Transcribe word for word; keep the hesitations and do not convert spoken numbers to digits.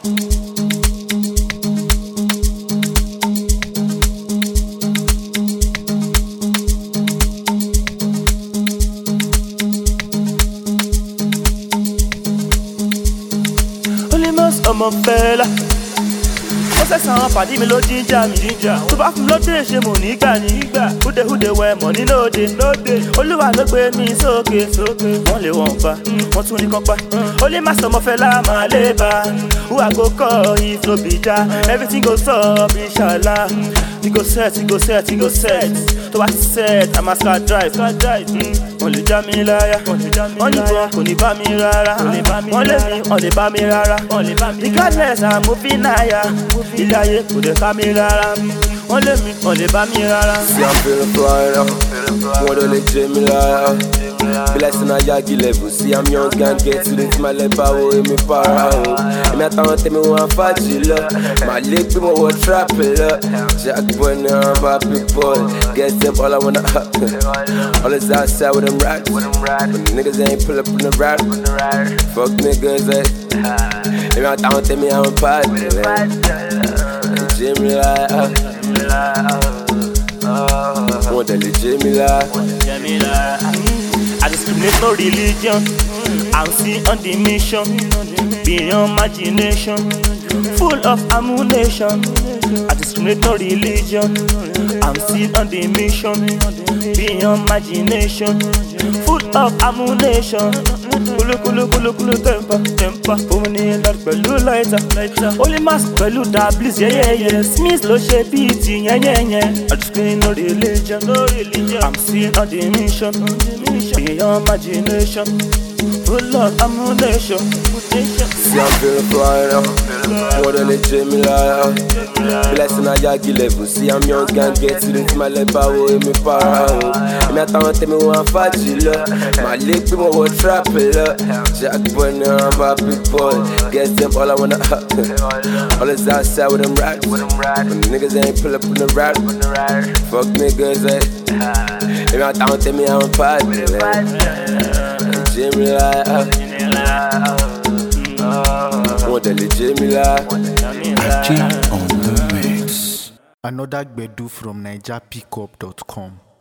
ọmọ fẹ́lá ó sẹ̀sán àwọn pàdé mi ló jíjà mi tó bá fún lóde ṣe mò nígbà nígbà húdehúde wẹ mọ̀ ní lóde olúwa ló gbé mi sókè wọ́n lè wọ̀n fa wọ́n tún ní kọ́pá ó lè má sọmọ fẹ́lá máa lè bá who I go call if no be ja everything go stop inshallah we go set we go set we go set tó bá ti set I must start drive wọ́n lè já mi láyà wọ́n yìnbọn kò ní bá mi rárá wọ́n lè mi wọ́n lè bá mi rárá regardless I'm moving higher ilé ayé kò dé ká mi rárá wọ́n lè mi wọ́n lè bá mi rárá. See I'm feeling fly now, wọ́n lè lè jẹ́ mi láyà. Be like saying I yagi level. See I'm young and get to this my level. Oh, me para oh. Me àtàwọn tèmi wọn fàájì lọ. My leg be more what trap it up. Jack boy now I'm people. Get them all I wanna up. All is outside with them racks. When niggas ain't pull up on the rap. Fuck niggas eh. Me àtàwọn tèmi àwọn party. Jimmy like wọ́n tẹ̀lé Jimmy like. I discriminate no religion. I'm still on the mission. Beyond imagination. Full of ammunition. I discriminate no religion. I'm still on the mission. Beyond imagination. Full of ammunition. Kulu kulu kulu kulu temper temper. Omni lord pẹ̀lú lighter. Only mask pẹ̀lú dablis yeah yeah yeah. Smith ló ṣe beat yeah yeah yeah. I discriminate no religion. No religion. I'm still on the mission. Beyond imagination, full of ammunition. See I'm feeling fly now, more than a Jimmy like. Be like saying I yagi level. See I'm young and get to this my level. Oh, me para oh. Me àtàwọn tèmi wọn fàájì lọ. My leg be more what trap it up. Jack boy now I'm people. Get them all I wanna up. All is outside with them racks. When niggas ain't pull up on the rap. Fuck niggas eh. Me àtàwọn tèmi àwọn party. Jimmy like wọ́n tẹ̀lé Jimmy like. I J on the mix. Another Gbedu from Niger Pickup dot com.